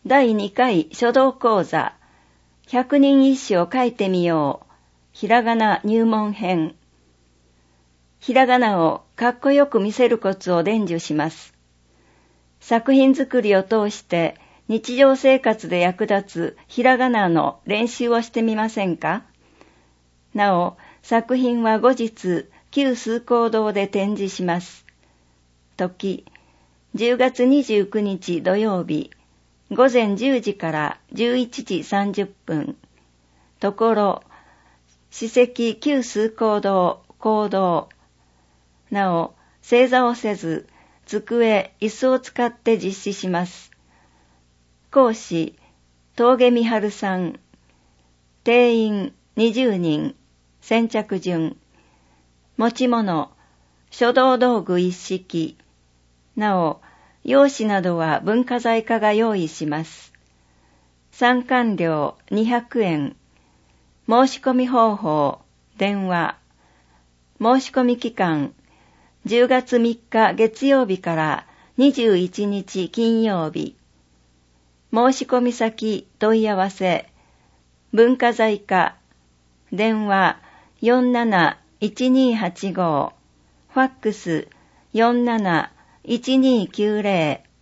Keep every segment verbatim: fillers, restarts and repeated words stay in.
だいにかい書道講座、百人一首を書いてみよう。ひらがな入門編。ひらがなをかっこよく見せるコツを伝授します。作品作りを通して日常生活で役立つひらがなの練習をしてみませんか？なお、作品は後日、旧崇光堂で展示します。時、じゅうがつにじゅうくにち土曜日、ごぜんじゅうじからじゅういちじさんじゅっぷん。ところ、史跡旧崇光堂講堂。なお、正座をせず、机、椅子を使って実施します。講師、峠美春さん。定員にじゅうにん。先着順。持ち物、書道道具一式。なお、用紙などは文化財課が用意します。参観料にひゃくえん。申し込み方法、電話。申し込み期間、じゅうがつみっか月曜日からにじゅういちにち金曜日。申し込み先問い合わせ、文化財課、電話 よんなないちにはちご、ファックス よんなないちにきゅうぜろ。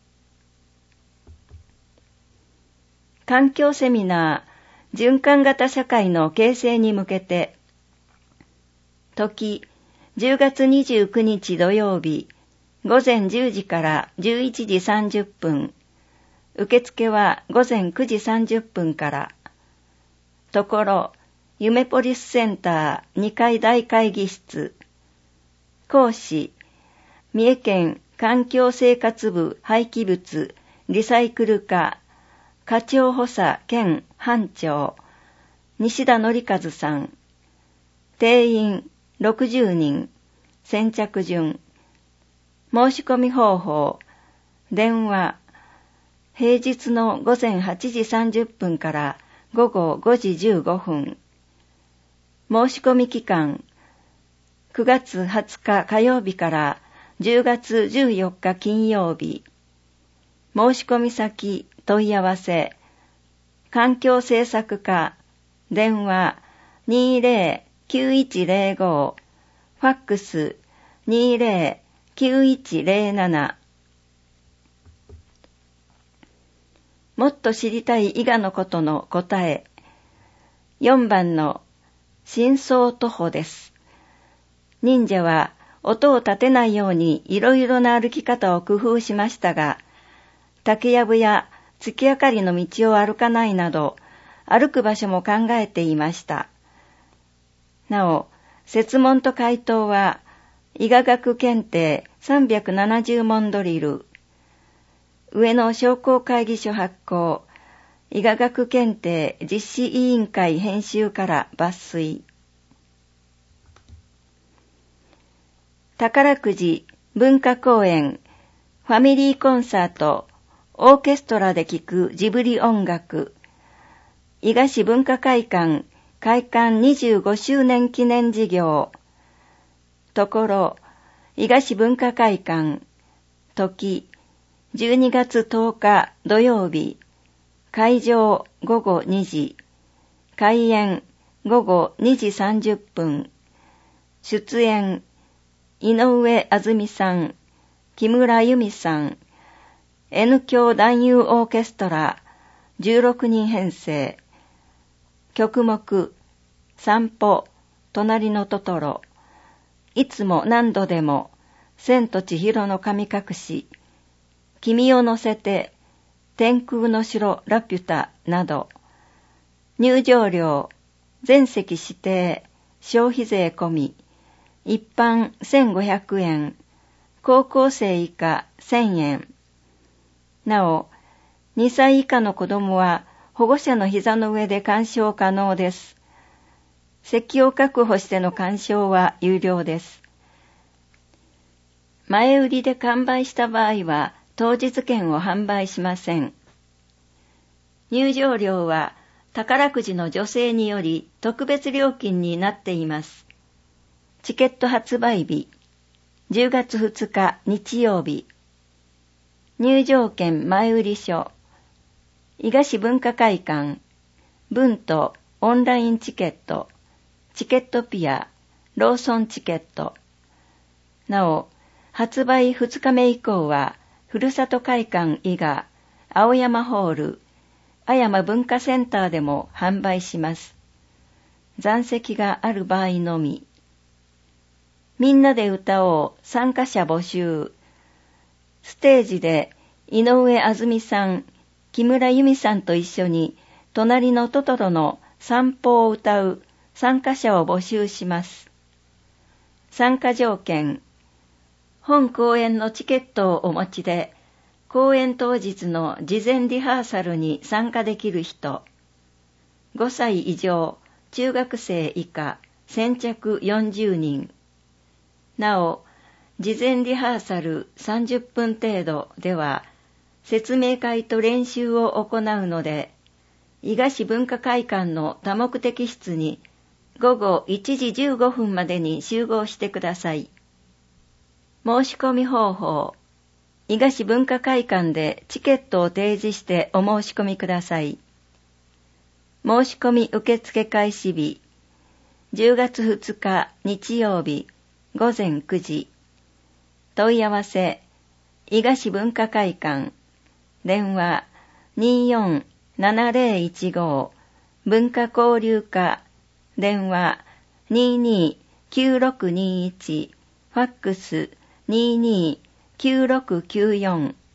環境セミナー、循環型社会の形成に向けて。時、じゅうがつにじゅうくにち土曜日、ごぜんじゅうじからじゅういちじさんじゅっぷん。受付はごぜんくじさんじゅっぷんから。ところ、夢ポリスセンターにかい大会議室。講師、三重県環境生活部廃棄物リサイクル課課長補佐兼班長、西田則和さん。定員ろくじゅうにん。先着順。申し込み方法、電話。平日のごぜんはちじさんじゅっぷんからごごごじじゅうごふん。申し込み期間、くがつはつか火曜日からじゅうがつじゅうよっか金曜日。申し込み先、問い合わせ、環境政策課、電話 にぜろきゅういちぜろご、ファックス にぜろきゅういちぜろなな。もっと知りたい伊賀のことの答え。よんばんの真相徒歩です。忍者は音を立てないようにいろいろな歩き方を工夫しましたが、竹やぶや月明かりの道を歩かないなど、歩く場所も考えていました。なお、設問と回答は、伊賀学検定さんびゃくななじゅうもんドリル、上野商工会議所発行、伊賀学検定実施委員会編集から抜粋。宝くじ文化公演ファミリーコンサートオーケストラで聴くジブリ音楽、伊賀市文化会館開館にじゅうごしゅうねん記念事業。ところ、伊賀市文化会館、時、じゅうにがつとおか土曜日、会場ごごにじ、開演ごごにじさんじゅっぷん、出演、井上あずみさん、木村由美さん、N 響男優オーケストラじゅうろくにん編成。曲目、散歩、隣のトトロ、いつも何度でも、千と千尋の神隠し、君を乗せて、天空の城ラピュタなど。入場料、全席指定、消費税込み、一般せんごひゃくえん、高校生以下せんえん。なお、にさい以下の子供は保護者の膝の上で鑑賞可能です。席を確保しての鑑賞は有料です。前売りで完売した場合は当日券を販売しません。入場料は宝くじの助成により特別料金になっています。チケット発売日、じゅうがつふつか日曜日。入場券前売り書、 伊賀市文化会館、文とオンラインチケット、チケットピア、ローソンチケット。なお、発売ふつかめ以降は、ふるさと会館伊賀、青山ホール、あやま文化センターでも販売します。残席がある場合のみ。みんなで歌おう参加者募集。ステージで井上あずみさん、木村由美さんと一緒に隣のトトロの散歩を歌う参加者を募集します。参加条件。本公演のチケットをお持ちで、公演当日の事前リハーサルに参加できる人。ごさい以上、中学生以下、先着よんじゅうにん。なお、事前リハーサルさんじゅっぷん程度では、説明会と練習を行うので、伊賀市文化会館の多目的室にごごいちじじゅうごふんまでに集合してください。申し込み方法。伊賀市文化会館でチケットを提示してお申し込みください。申し込み受付開始日、じゅうがつふつか日曜日ごぜんくじ。問い合わせ、伊賀市文化会館、電話 にーよんななぜろいちご、文化交流課、電話 にーにーきゅうろくにーいち、ファックス にーにーきゅうろくきゅうよん。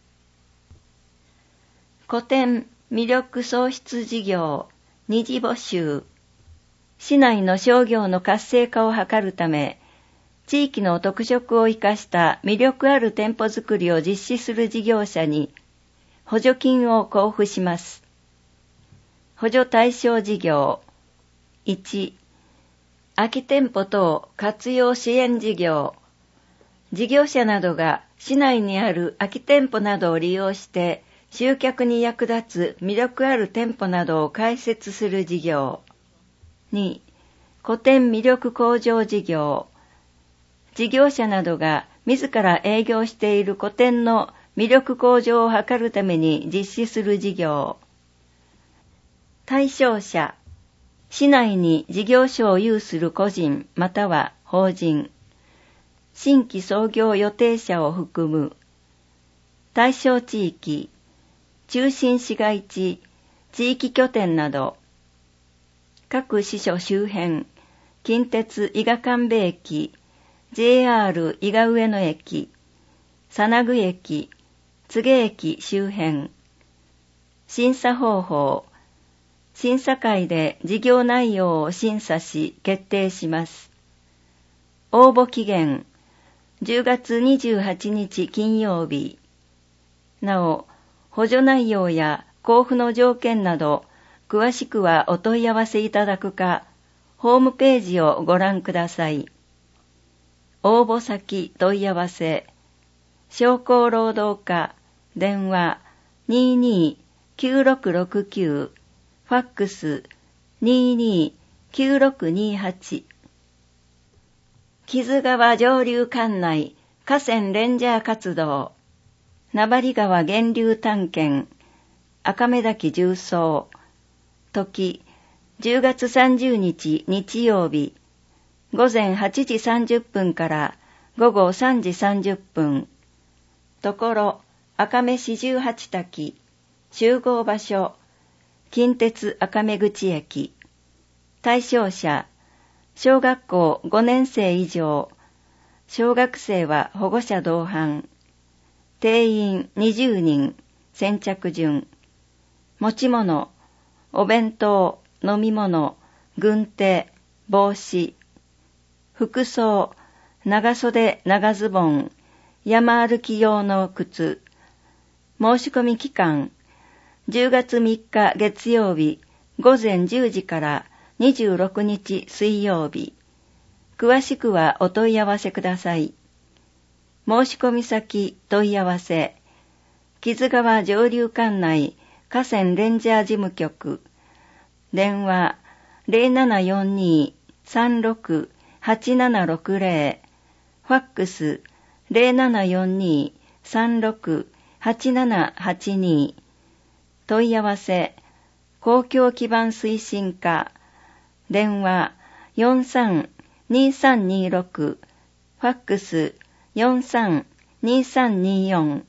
古典魅力創出事業二次募集。市内の商業の活性化を図るため、地域の特色を生かした魅力ある店舗づくりを実施する事業者に補助金を交付します。補助対象事業。いち、空き店舗等活用支援事業。事業者などが市内にある空き店舗などを利用して集客に役立つ魅力ある店舗などを開設する事業。に、古典魅力向上事業。事業者などが自ら営業している古典の魅力向上を図るために実施する事業。対象者。市内に事業所を有する個人または法人。新規創業予定者を含む。対象地域。中心市街地、地域拠点など。各支所周辺、近鉄伊賀神戸駅、ジェイアール 伊賀上野駅、佐那具駅、柘植駅周辺。審査方法。審査会で事業内容を審査し決定します。応募期限。じゅうがつにじゅうはちにち金曜日。なお、補助内容や交付の条件など、詳しくはお問い合わせいただくか、ホームページをご覧ください。応募先問い合わせ、商工労働課、電話 にーにーきゅうろくろくきゅう、ファックス にーにーきゅうろくにーはち。木津川上流管内河川レンジャー活動、名張川源流探検、赤目滝縦走、時、じゅうがつさんじゅうにち日曜日、ごぜんはちじさんじゅっぷんからごごさんじさんじゅっぷん、ところ、赤目四十八滝、集合場所、近鉄赤目口駅、対象者、小学校ごねんせい以上、小学生は保護者同伴、定員にじゅうにん、先着順、持ち物、お弁当、飲み物、軍手、帽子、服装、長袖長ズボン、山歩き用の靴、申し込み期間、じゅうがつみっか月曜日ごぜんじゅうじからにじゅうろくにち水曜日。詳しくはお問い合わせください。申し込み先問い合わせ、木津川上流管内河川レンジャー事務局、電話 ゼロななよんにーさんろくはちななろくゼロ、ファックス ゼロななよんにーさんろくはちななはちに、 問い合わせ、公共基盤推進課、電話 よんさんにさんにろく、ファックス よんさんにさんによん。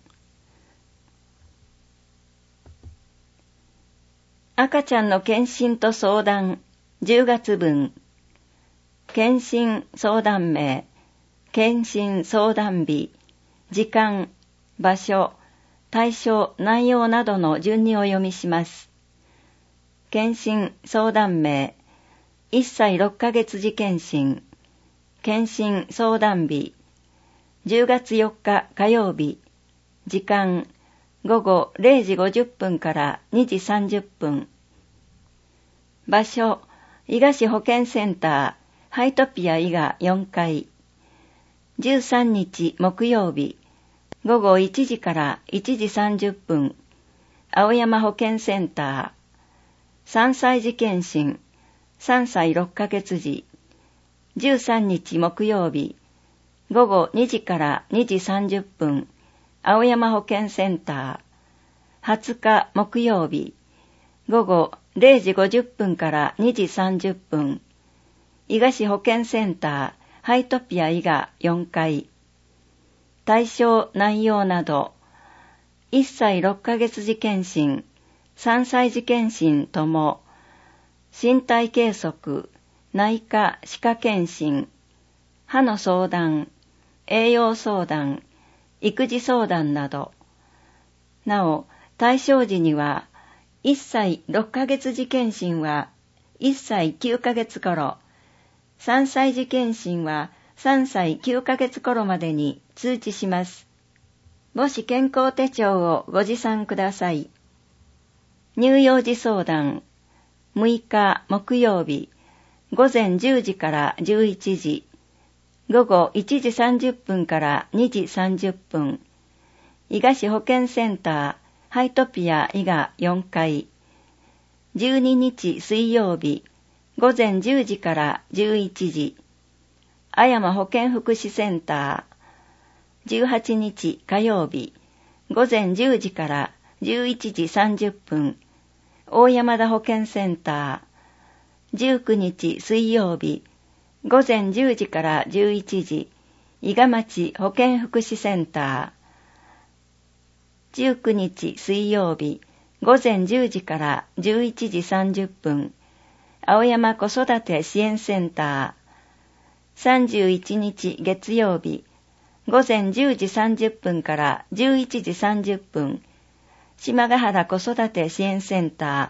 赤ちゃんの検診と相談、じゅうがつ分。検診相談名、検診相談日、時間、場所、対象、内容などの順にお読みします。検診相談名、いっさいろっかげつ時検診、検診相談日、じゅうがつよっか火曜日、時間、ごごれいじごじゅっぷんからにじさんじゅっぷん。場所、伊賀市保健センター、ハイトピア伊賀よんかい。じゅうさんにち木曜日、ごごいちじからいちじさんじゅっぷん、青山保健センター。さんさい児検診、さんさいろっかげつ時、じゅうさんにち木曜日、ごごにじからにじさんじゅっぷん、青山保健センター。はつか木曜日、ごごれいじごじゅっぷんからにじさんじゅっぷん、伊賀市保健センター、ハイトピア伊賀よんかい。対象内容など、いっさいろっかげつ時検診、さんさい児検診とも、身体計測、内科歯科検診、歯の相談、栄養相談、育児相談など。なお、対象時には、いっさいろっかげつ時検診はいっさいきゅうかげつ頃、さんさい児検診はさんさいきゅうかげつ頃までに通知します。母子健康手帳をご持参ください。乳幼児相談、むいか木曜日、ごぜんじゅうじからじゅういちじ、ごごいちじさんじゅっぷんからにじさんじゅっぷん、伊賀市保健センター、ハイトピア伊賀よんかい、じゅうににち水曜日、ごぜんじゅうじからじゅういちじ、あやま保健福祉センター、じゅうはちにち火曜日、ごぜんじゅうじからじゅういちじさんじゅっぷん、大山田保健センター、じゅうくにち水曜日、ごぜんじゅうじからじゅういちじ、伊賀町保健福祉センター、じゅうくにち水曜日、ごぜんじゅうじからじゅういちじさんじゅっぷん、青山子育て支援センター、さんじゅういちにち月曜日、ごぜんじゅうじさんじゅっぷんからじゅういちじさんじゅっぷん、島ヶ原子育て支援センタ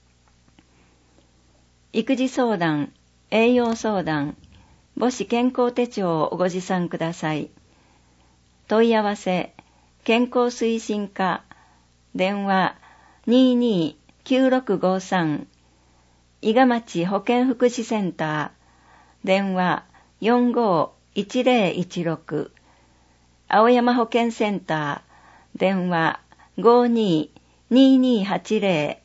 ー。育児相談、栄養相談、母子健康手帳をご持参ください。問い合わせ、健康推進課、電話 にーにーきゅうろくごさん、伊賀町保健福祉センター、電話よんごいちぜろいちろく、青山保健センター、電話ごーにーにーにーはちぜ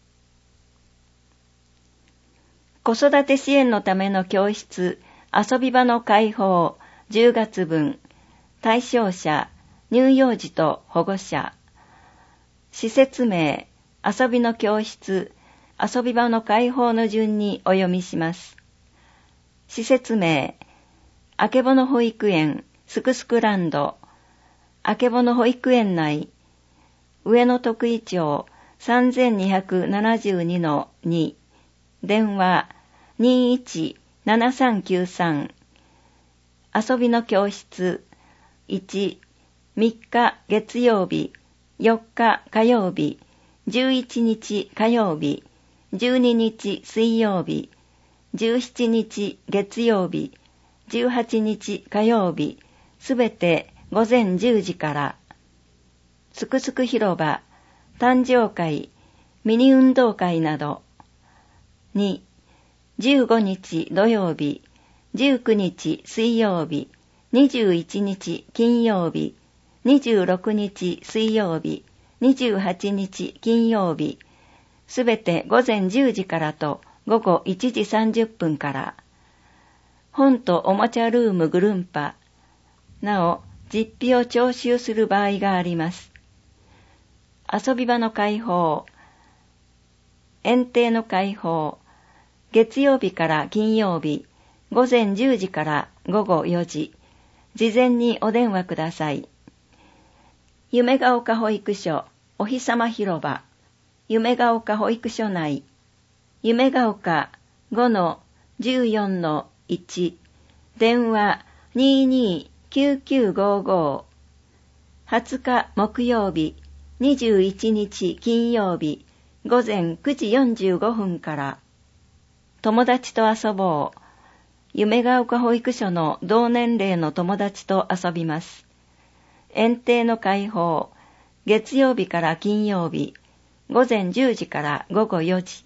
ろ。子育て支援のための教室、遊び場の開放、じゅうがつ分、対象者、乳幼児と保護者。施設名、遊びの教室、遊び場の開放の順にお読みします。施設名、あけぼの保育園、すくすくランド、あけぼの保育園内、上野徳井町 さんぜんにひゃくななじゅうにのに、電話 にーいちななさんきゅうさん、遊びの教室、いち、みっか月曜日、よっか火曜日、じゅういちにち火曜日、じゅうににち水曜日、じゅうしちにち月曜日、じゅうはちにち火曜日、すべてごぜんじゅうじから、すくすく広場、誕生会、ミニ運動会など。に、じゅうごにち土曜日、じゅうくにち水曜日、にじゅういちにち金曜日、にじゅうろくにち水曜日、にじゅうはちにち金曜日、すべてごぜんじゅうじからとごごいちじさんじゅっぷんから。本とおもちゃルームぐるんぱ。なお、実費を徴収する場合があります。遊び場の開放、 園庭の開放、月曜日から金曜日、午前じゅうじから午後よじ、事前にお電話ください。夢が丘保育所、お日様広場、夢が丘保育所内、夢が丘 ごのじゅうよんのいち、電話 にーにーきゅうきゅうごーごー、はつか木曜日、にじゅういちにち金曜日、午前くじよんじゅうごふんから、友達と遊ぼう。夢が丘保育所の同年齢の友達と遊びます。園庭の開放、月曜日から金曜日、午前じゅうじから午後よじ。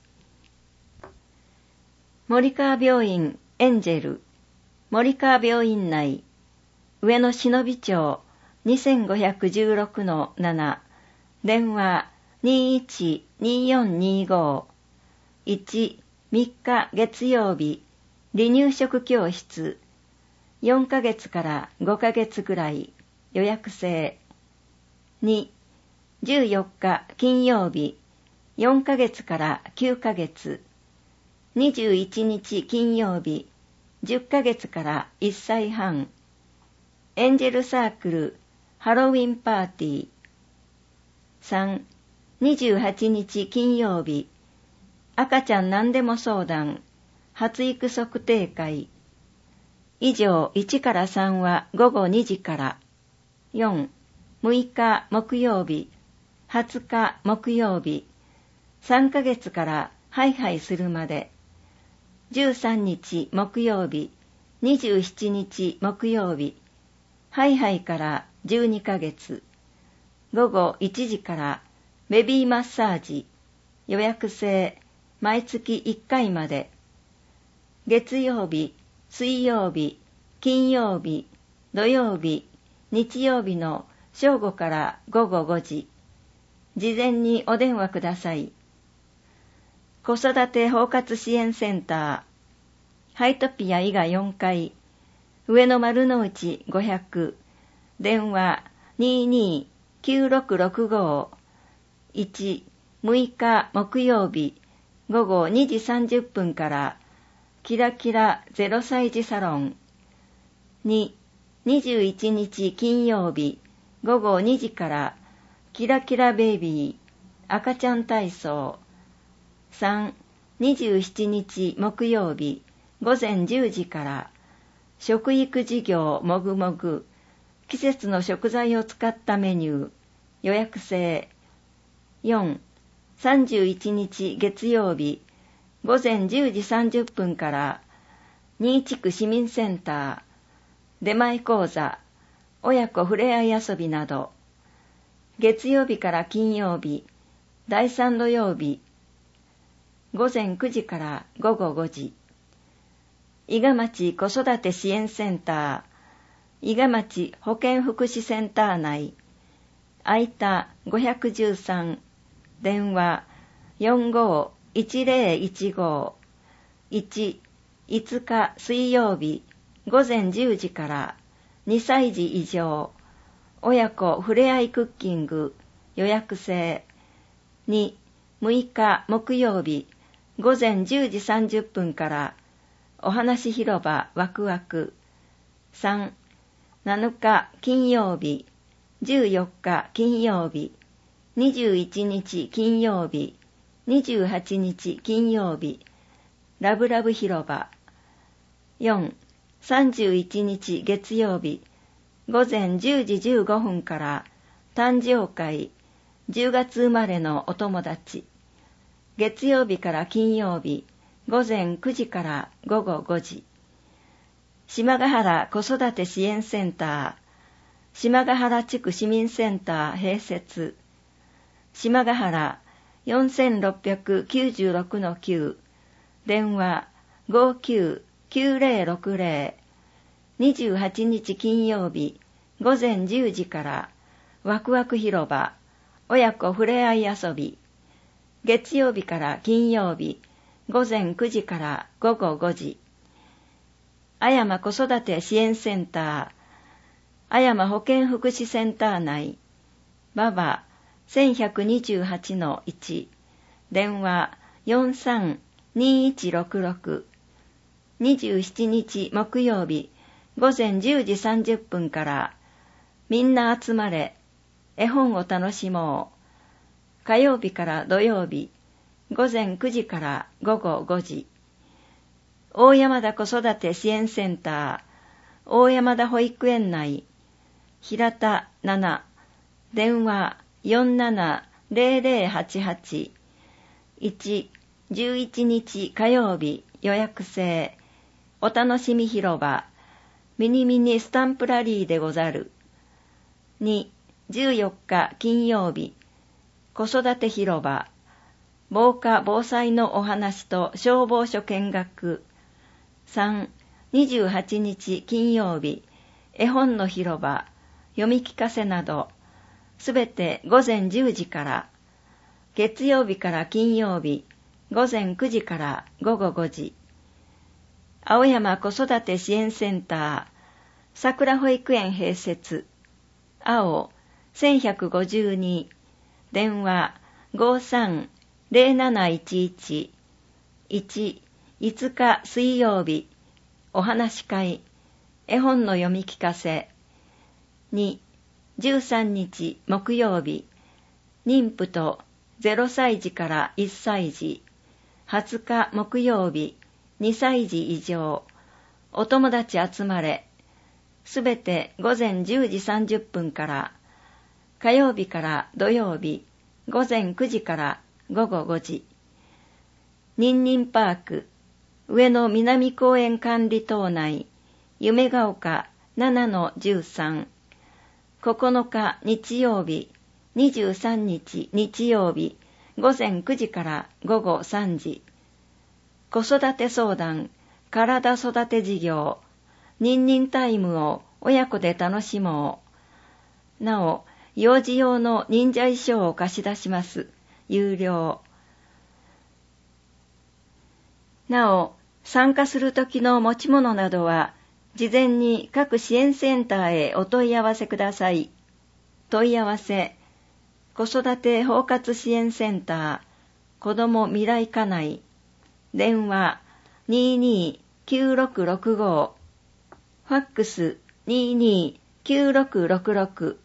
森川病院エンジェル、森川病院内、上野忍町 にせんごひゃくじゅうろくのなな、電話 にーいちにーよんにーごー、いち、みっか月曜日、離乳食教室、よんかげつからごかげつくらい、予約制。に、じゅうよっか金曜日、よんかげつからきゅうかげつ、にじゅういちにち金曜日、じゅっかげつからいっさいはん、エンジェルサークルハロウィンパーティー。さん、にじゅうはちにち金曜日、赤ちゃん何でも相談、発育測定会。以上いちからさんは午後にじから。よん、むいか木曜日、はつか木曜日、さんかげつからハイハイするまで。じゅうさんにち木曜日、にじゅうしちにち木曜日、ハイハイからじゅうにかげつ。午後いちじからベビーマッサージ、予約制、毎月いっかいまで。月曜日、水曜日、金曜日、土曜日、日曜日の正午から午後ごじ。事前にお電話ください。子育て包括支援センター、ハイトピア伊賀よんかい、上野丸の内ごひゃく、電話 にーにーきゅうろくろくごー、いち、むいか木曜日、午後にじさんじゅっぷんから、キラキラゼロさい児サロン。に、にじゅういちにち金曜日、午後にじから、キラキラベイビー、赤ちゃん体操。さん、にじゅうしちにち木曜日、午前じゅうじから、食育事業もぐもぐ、季節の食材を使ったメニュー、予約制。よん、さんじゅういちにち月曜日、午前じゅうじさんじゅっぷんから、新地区市民センター、出前講座、親子ふれあい遊びなど、月曜日から金曜日、だいさん土曜日、午前くじから午後ごじ。伊賀町子育て支援センター、伊賀町保健福祉センター内、空いたごひゃくじゅうさん、電話 よんごーいちぜろいちごー、いち、いつか水曜日、午前じゅうじからにさい児以上、親子ふれあいクッキング、予約制。に、むいか木曜日、午前じゅうじさんじゅっぷんから、お話広場ワクワク。さん、なのか金曜日、じゅうよっか金曜日、にじゅういちにち金曜日、にじゅうはちにち金曜日、ラブラブ広場。よん、さんじゅういちにち月曜日、午前じゅうじじゅうごふんから誕生会、じゅうがつ生まれのお友達。月曜日から金曜日、午前くじから午後ごじ。島ヶ原子育て支援センター、島ヶ原地区市民センター併設。島ヶ原 よんろくきゅうろくのきゅう、電話 ごーきゅうきゅうぜろろくぜろ、にじゅうはちにち金曜日、午前じゅうじから、ワクワク広場、親子ふれあい遊び。月曜日から金曜日、午前くじから午後ごじ。あやま子育て支援センター、あやま保健福祉センター内、ババせんひゃくにじゅうはちのいち、電話よんさんにいちろくろく。にじゅうしちにち木曜日午前じゅうじさんじゅっぷんからみんな集まれ、絵本を楽しもう。火曜日から土曜日午前くじから午後ごじ。大山田子育て支援センター、大山田保育園内、平田なな、電話 よんななゼロゼロはちはち。いち、じゅういちにち火曜日予約制、お楽しみ広場、ミニミニスタンプラリーでござる。に、じゅうよっか金曜日、子育て広場、防火防災のお話と消防署見学。さん、にじゅうはちにち金曜日、絵本の広場、読み聞かせなど、すべて午前じゅうじから、月曜日から金曜日、午前くじから午後ごじ。青山子育て支援センター、桜保育園併設、青せんひゃくごじゅうに、電話 ごさんゼロなないちいち。いち、いつか水曜日、お話し会、絵本の読み聞かせ。に、じゅうさんにち木曜日、妊婦とゼロさいじからいっさいじ、はつか木曜日、にさいじ以上、お友達集まれ、すべて午前じゅうじさんじゅっぷんから、火曜日から土曜日、午前くじから午後ごじ。ニンニンパーク、上野南公園管理棟内、夢が丘 ななのじゅうさん。ここのか日曜日、にじゅうさんにち日曜日、午前くじから午後さんじ。子育て相談、体育て事業、ニンニンタイムを親子で楽しもう。なお、幼児用の忍者衣装を貸し出します。有料。なお、参加する時の持ち物などは、事前に各支援センターへお問い合わせください。問い合わせ、子育て包括支援センター、子ども未来課内、電話 にーにーきゅうろくろくご、ファックス にーにーきゅうろくろくろく。